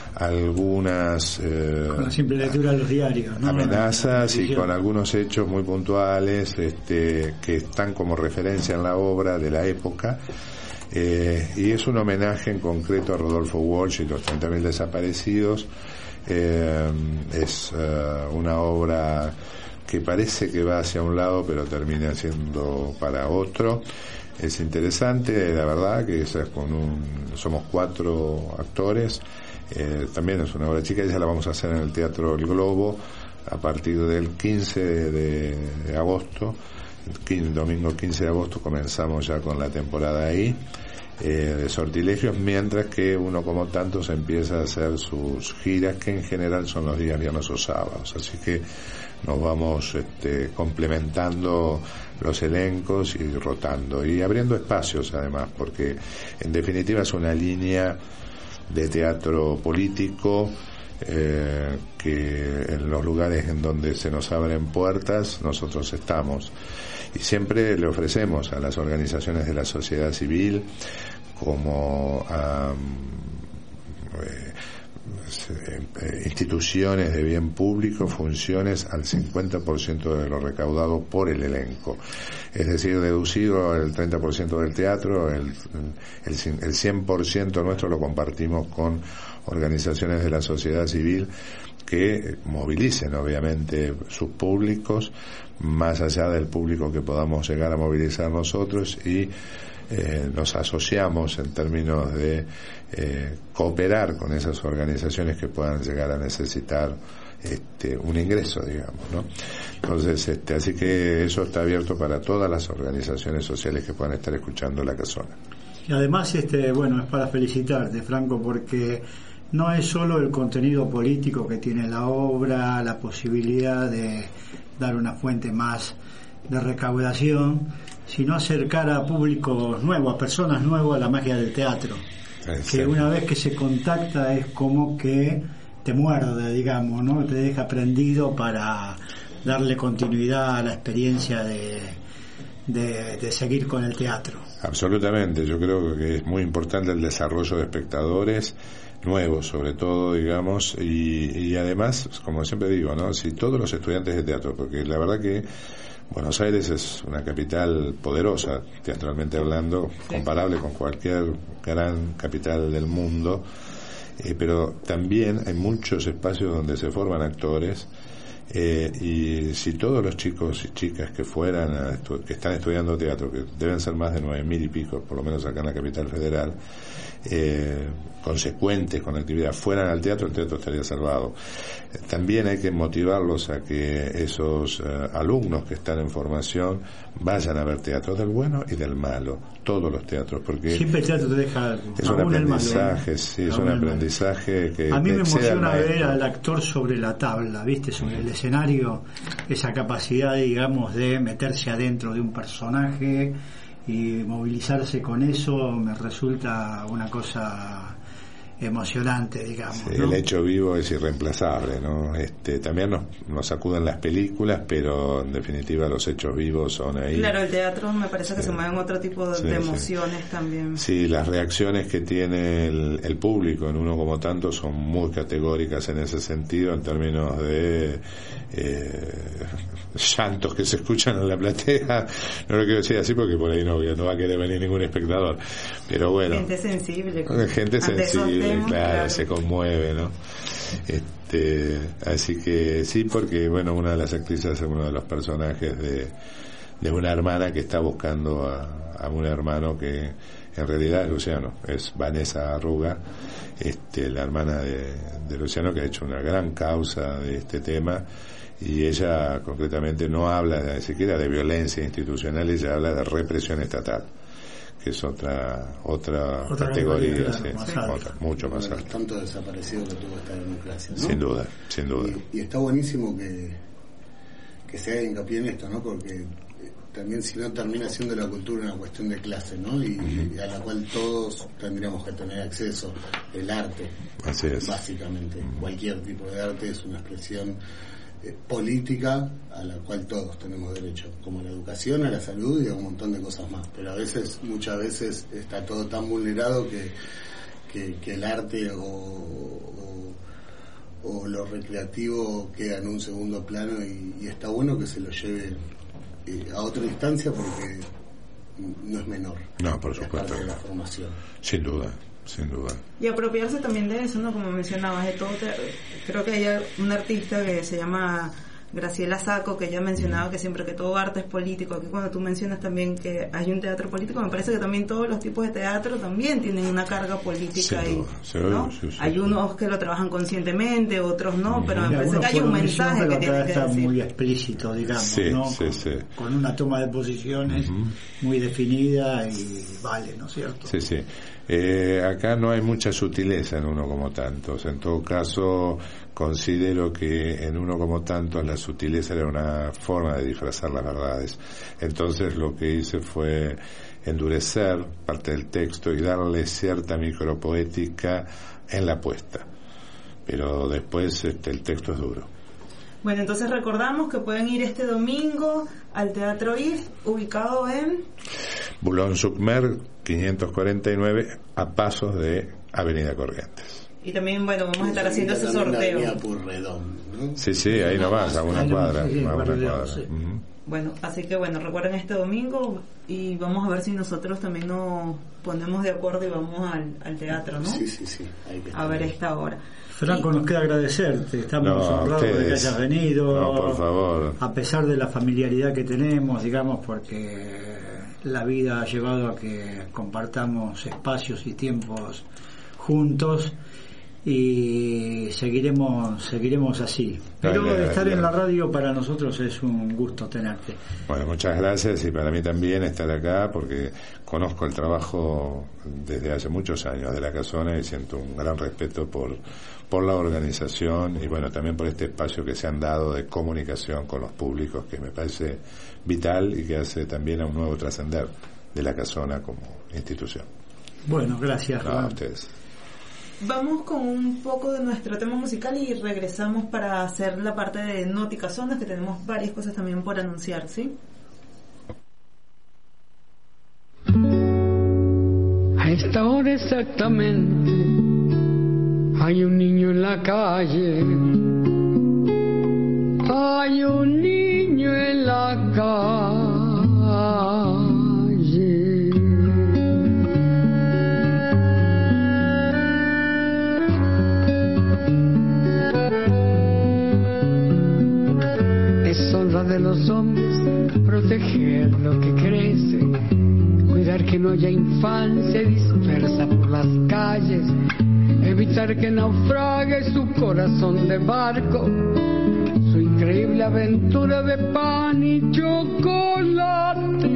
algunas eh, con la simple lectura de los diarios, ¿no? amenazas y con algunos hechos muy puntuales este, que están como referencia en la obra de la época. Eh, y es un homenaje en concreto a Rodolfo Walsh y los treinta mil desaparecidos. Eh, es uh, una obra que parece que va hacia un lado pero termina siendo para otro. Es interesante, la verdad, que es con un, somos cuatro actores. Eh, también es una obra chica, esa la vamos a hacer en el Teatro El Globo a partir del quince de, de agosto. El domingo quince de agosto comenzamos ya con la temporada ahí eh, de Sortilegios, mientras que uno como tantos empieza a hacer sus giras, que en general son los días viernes o sábados, así que nos vamos este, complementando los elencos y rotando y abriendo espacios además, porque en definitiva es una línea de teatro político eh, que en los lugares en donde se nos abren puertas nosotros estamos, y siempre le ofrecemos a las organizaciones de la sociedad civil como a eh, instituciones de bien público funciones al cincuenta por ciento de lo recaudado por el elenco, es decir, deducido el treinta por ciento del teatro, el, el, el cien por ciento nuestro lo compartimos con organizaciones de la sociedad civil que movilicen obviamente sus públicos más allá del público que podamos llegar a movilizar nosotros, y Eh, nos asociamos en términos de eh, cooperar con esas organizaciones que puedan llegar a necesitar este, un ingreso, digamos, ¿no? Entonces, este, así que eso está abierto para todas las organizaciones sociales que puedan estar escuchando La Casona. Y además, este, bueno, es para felicitarte, Franco, porque no es solo el contenido político que tiene la obra, la posibilidad de dar una fuente más de recaudación, sino acercar a públicos nuevos, a personas nuevas a la magia del teatro. Es que una vez que se contacta es como que te muerde, digamos, ¿no? Te deja prendido para darle continuidad a la experiencia de, de, de seguir con el teatro. Absolutamente, yo creo que es muy importante el desarrollo de espectadores nuevos, sobre todo, digamos, y, y además, como siempre digo, ¿no? Si todos los estudiantes de teatro, porque la verdad que Buenos Aires es una capital poderosa, teatralmente hablando, sí, comparable con cualquier gran capital del mundo, eh, pero también hay muchos espacios donde se forman actores, eh, y si todos los chicos y chicas que fueran a estu- que están estudiando teatro, que deben ser más de nueve mil y pico, por lo menos acá en la capital federal, eh, consecuentes con la actividad, fueran al teatro, el teatro estaría salvado. Eh, también hay que motivarlos a que esos eh, alumnos que están en formación vayan a ver teatro, del bueno y del malo, todos los teatros, porque siempre el teatro te deja algo, es un aprendizaje, sí, es un aprendizaje que a mí me emociona ver al actor sobre la tabla, viste, sobre el escenario, esa capacidad, digamos, de meterse adentro de un personaje y movilizarse con eso, me resulta una cosa emocionante, digamos, sí, ¿no? El hecho vivo es irreemplazable, ¿no? Este, también nos, nos sacuden las películas, pero en definitiva los hechos vivos son ahí. Claro, el teatro me parece que sí, se mueven otro tipo de, sí, de emociones sí, también. Sí, las reacciones que tiene el, el público en uno como tanto son muy categóricas en ese sentido, en términos de eh, llantos que se escuchan en la platea. No lo quiero decir así porque por ahí no, no va a querer venir ningún espectador, pero bueno, gente sensible, gente sensible, claro, claro, se conmueve, ¿no? Este, así que sí, porque bueno, una de las actrices es uno de los personajes de, de una hermana que está buscando a, a un hermano que en realidad es Luciano, es Vanessa Arruga, este, la hermana de, de Luciano, que ha hecho una gran causa de este tema, y ella concretamente no habla de, ni siquiera de violencia institucional, ella habla de represión estatal, que es otra otra, otra categoría, claro, sí, más otra, mucho más alta. Tanto desaparecido que tuvo esta democracia, ¿no? Sin duda, sin duda. Y, y está buenísimo que, que se haga hincapié en esto, ¿no? Porque también si no termina siendo la cultura una cuestión de clase, ¿no? Y, uh-huh, y a la cual todos tendríamos que tener acceso. El arte, así es, básicamente, uh-huh, cualquier tipo de arte es una expresión eh, política a la cual todos tenemos derecho, como la educación, a la salud y a un montón de cosas más. Pero a veces, muchas veces, está todo tan vulnerado que, que, que el arte o, o, o lo recreativo queda en un segundo plano y, y está bueno que se lo lleve eh, a otra instancia porque no es menor. No, por es supuesto. parte de la formación. Sin duda. Sin duda. Y apropiarse también de eso, ¿no? Como mencionabas, de todo. Te... Creo que hay un artista que se llama Graciela Sacco, que ella mencionaba que siempre que todo arte es político. Aquí cuando tú mencionas también que hay un teatro político, me parece que también todos los tipos de teatro también tienen una carga política ahí, ¿no? Sí, sí, hay unos que lo trabajan conscientemente, otros no, pero me parece que hay un mensaje que tienen que está decir. Muy explícito, digamos, sí, ¿no? Sí, con, sí. con una toma de posiciones uh-huh. muy definida y vale, ¿no es cierto? Sí, sí. Eh, acá no hay mucha sutileza en Uno como Tantos. En todo caso, considero que en Uno como Tantos la sutileza era una forma de disfrazar las verdades. Entonces lo que hice fue endurecer parte del texto y darle cierta micropoética en la puesta. Pero después este, el texto es duro. Bueno, entonces recordamos que pueden ir este domingo al Teatro I F, ubicado en Boulogne-sur-Mer, quinientos cuarenta y nueve, a pasos de Avenida Corrientes. Y también, bueno, vamos a estar haciendo ese sorteo. ¿No? Sí, sí, ahí nomás, a una cuadra. A una cuadra. Sí. Uh-huh. Bueno, así que bueno, recuerden este domingo y vamos a ver si nosotros también nos ponemos de acuerdo y vamos al, al teatro, ¿no? Sí, sí, sí. Hay que a ver esta hora. Franco, nos queda agradecerte, estamos no, honrados de que hayas venido, no, por favor. A pesar de la familiaridad que tenemos, digamos, porque la vida ha llevado a que compartamos espacios y tiempos juntos y seguiremos seguiremos así. Pero Dale, estar dale. en la radio para nosotros es un gusto tenerte. Bueno, muchas gracias y para mí también estar acá porque conozco el trabajo desde hace muchos años de La Casona y siento un gran respeto por por la organización y bueno, también por este espacio que se han dado de comunicación con los públicos que me parece vital y que hace también a un nuevo trascender de La Casona como institución. Bueno, gracias. No, a ustedes. Vamos con un poco de nuestro tema musical y regresamos para hacer la parte de Nótica Zonas, que tenemos varias cosas también por anunciar, ¿sí? A esta hora exactamente hay un niño en la calle, hay un niño en la calle. Es honra de los hombres proteger lo que crece, cuidar que no haya infancia dispersa por las calles, evitar que naufrague su corazón de barco, su increíble aventura de pan y chocolate,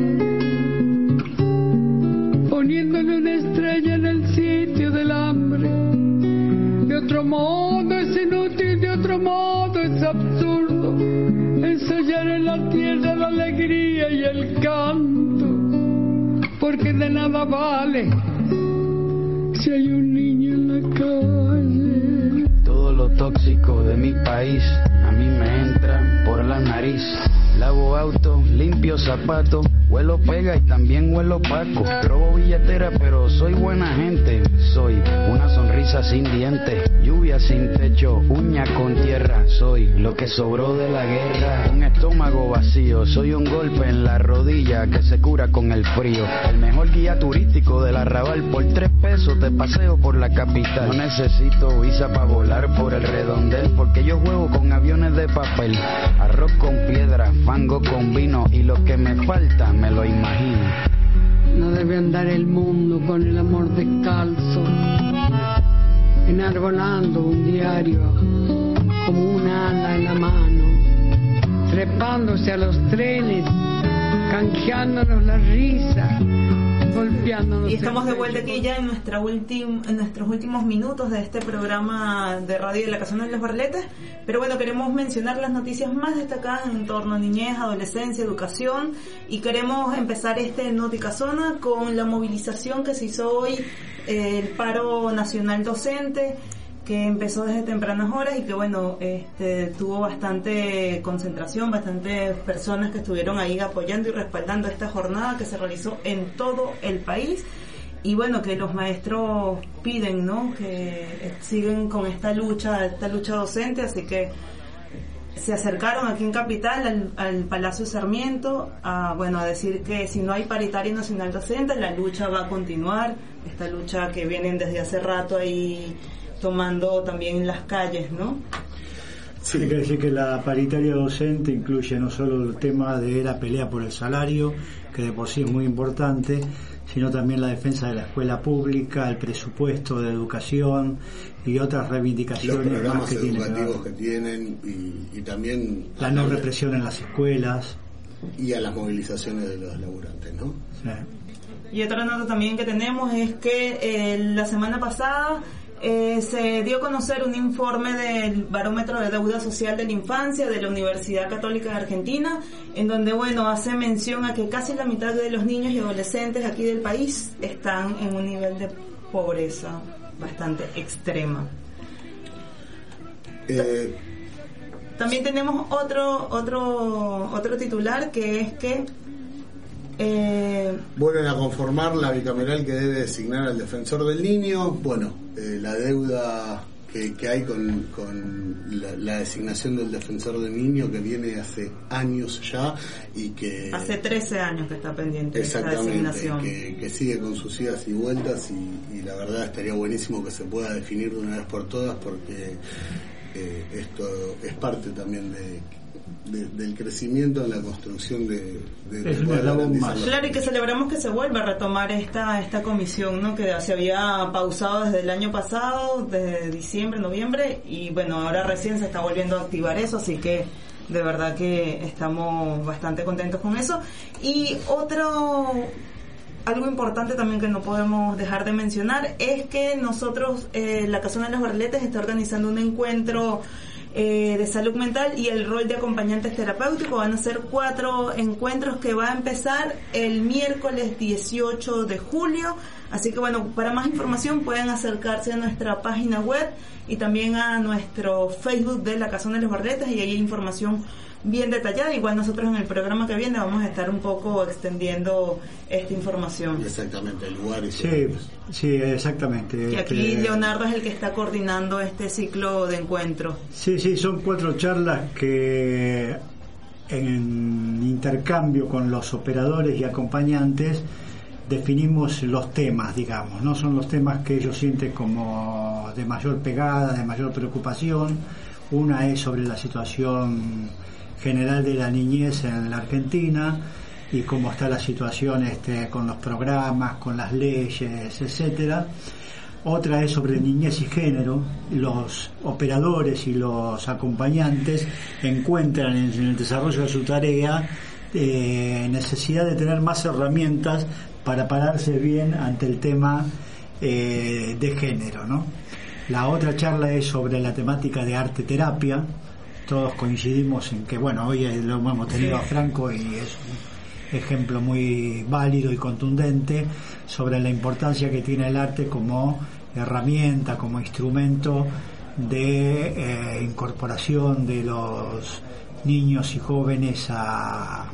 poniéndole una estrella en el sitio del hambre. De otro modo es inútil, de otro modo es absurdo ensayar en la tierra la alegría y el canto, porque de nada vale si hay un niño en la calle. Todo lo tóxico de mi país a mí me entra por la nariz. Lavo auto, limpio zapatos, huelo pega y también huelo paco. Robo billetera pero soy buena gente. Soy una sonrisa sin dientes, lluvia sin techo, uña con tierra. Soy lo que sobró de la guerra. Un estómago vacío, soy un golpe en la rodilla que se cura con el frío. El mejor guía turístico del Arrabal, por tres pesos te paseo por la capital. No necesito visa para volar por el redondel, porque yo juego con aviones de papel. Arroz con piedra, fango con vino y lo que me falta me lo imagino. No debe andar el mundo con el amor descalzo, enarbolando un diario como una ala en la mano, trepándose a los trenes, canjeándonos la risa, golpeándonos. Y estamos de vuelta aquí ya en nuestra ultim, en nuestros últimos minutos de este programa de radio de La Casona de los Barriletes. Pero bueno, queremos mencionar las noticias más destacadas en torno a niñez, adolescencia, educación, y queremos empezar este Nótica Zona con la movilización que se hizo hoy, eh, el paro nacional docente, que empezó desde tempranas horas y que bueno, este, tuvo bastante concentración, bastantes personas que estuvieron ahí apoyando y respaldando esta jornada que se realizó en todo el país. Y bueno, que los maestros piden, ¿no?, que siguen con esta lucha, esta lucha docente, así que se acercaron aquí en Capital al, al Palacio Sarmiento a, bueno, a decir que si no hay paritaria nacional docente, la lucha va a continuar, esta lucha que vienen desde hace rato ahí tomando también las calles, ¿no? Sí, hay que decir que la paritaria docente incluye no solo el tema de la pelea por el salario, que de por sí es muy importante, sino también la defensa de la escuela pública, el presupuesto de educación y otras reivindicaciones. Los programas más que educativos tienen, que tienen y, y también... La no represión en las escuelas. Y a las movilizaciones de los laburantes, ¿no? Sí. Y otra nota también que tenemos es que eh, la semana pasada eh, se dio a conocer un informe del Barómetro de Deuda Social de la Infancia de la Universidad Católica de Argentina, en donde, bueno, hace mención a que casi la mitad de los niños y adolescentes aquí del país están en un nivel de pobreza bastante extrema. Eh, También tenemos otro otro otro titular, que es que eh, vuelven a conformar la bicameral que debe designar al defensor del niño. Bueno, eh, la deuda que, que hay con, con la, la designación del defensor del niño, que viene hace años ya y que... Hace trece años que está pendiente esta designación. Que, que sigue con sus idas y vueltas y, y la verdad estaría buenísimo que se pueda definir de una vez por todas, porque eh, esto es parte también de... De, del crecimiento en la construcción de, de, es de una labor más. Claro, y que celebramos que se vuelva a retomar esta esta comisión, ¿no?, que se había pausado desde el año pasado, desde diciembre, noviembre, y bueno, ahora recién se está volviendo a activar eso, así que de verdad que estamos bastante contentos con eso. Y otro algo importante también que no podemos dejar de mencionar es que nosotros, eh, la Casona de los Barriletes está organizando un encuentro Eh, de salud mental y el rol de acompañantes terapéuticos. Van a ser cuatro encuentros que va a empezar el miércoles dieciocho de julio, así que bueno, para más información pueden acercarse a nuestra página web y también a nuestro Facebook de la Casona de los Barriletes, y ahí hay información bien detallada. Igual nosotros en el programa que viene vamos a estar un poco extendiendo esta información. Exactamente, el lugar y sí, sí, exactamente. Y aquí este, Leonardo es el que está coordinando este ciclo de encuentros. Sí, sí, son cuatro charlas que en intercambio con los operadores y acompañantes definimos los temas, digamos, ¿no? Son los temas que ellos sienten como de mayor pegada, de mayor preocupación. Una es sobre la situación general de la niñez en la Argentina y cómo está la situación este, con los programas, con las leyes, etcétera. Otra es sobre niñez y género. Los operadores y los acompañantes encuentran en, en el desarrollo de su tarea eh, necesidad de tener más herramientas para pararse bien ante el tema eh, de género, ¿no? La otra charla es sobre la temática de arte terapia. Todos coincidimos en que, bueno, hoy lo hemos tenido a Franco y es un ejemplo muy válido y contundente sobre la importancia que tiene el arte como herramienta, como instrumento de eh, incorporación de los niños y jóvenes a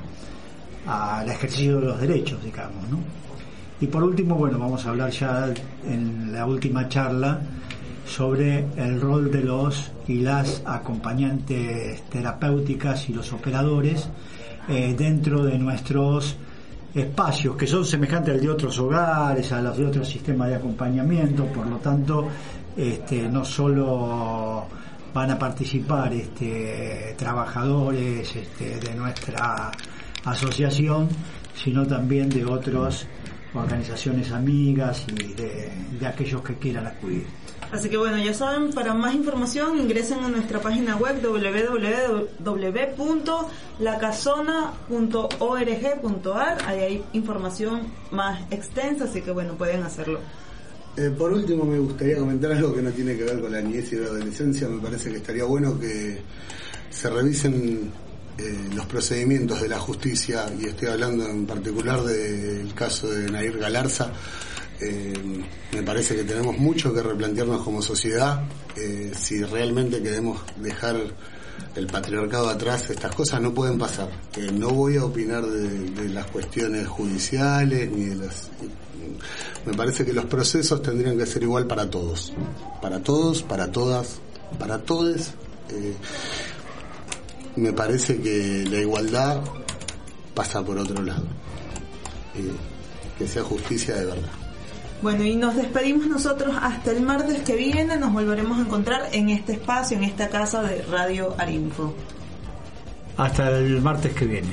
al ejercicio de los derechos, digamos, ¿no? Y por último, bueno, vamos a hablar ya en la última charla sobre el rol de los y las acompañantes terapéuticas y los operadores eh, dentro de nuestros espacios, que son semejantes al de otros hogares, a los de otros sistemas de acompañamiento. Por lo tanto, este, no solo van a participar este, trabajadores este, de nuestra asociación, sino también de otras organizaciones amigas y de, de aquellos que quieran acudir. Así que bueno, ya saben, para más información ingresen a nuestra página web doble u doble u doble u punto la casona punto org punto a r. Ahí hay información más extensa, así que bueno, pueden hacerlo. Eh, por último, me gustaría comentar algo que no tiene que ver con la niñez y la adolescencia. Me parece que estaría bueno que se revisen eh, los procedimientos de la justicia, y estoy hablando en particular del caso de Nair Galarza, Eh, me parece que tenemos mucho que replantearnos como sociedad. Eh, si realmente queremos dejar el patriarcado atrás, estas cosas no pueden pasar. Eh, no voy a opinar de, de las cuestiones judiciales ni de las... Me parece que los procesos tendrían que ser igual para todos, para todos, para todas, para todes. Eh, me parece que la igualdad pasa por otro lado, eh, que sea justicia de verdad. Bueno, y nos despedimos nosotros hasta el martes que viene. Nos volveremos a encontrar en este espacio, en esta casa de Radio Arinfo. Hasta el martes que viene.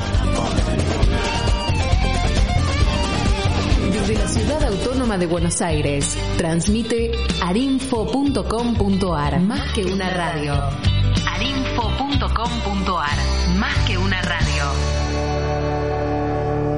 Desde la Ciudad Autónoma de Buenos Aires, transmite arinfo punto com punto ar. Más que una radio. arinfo punto com punto ar. Más que una radio.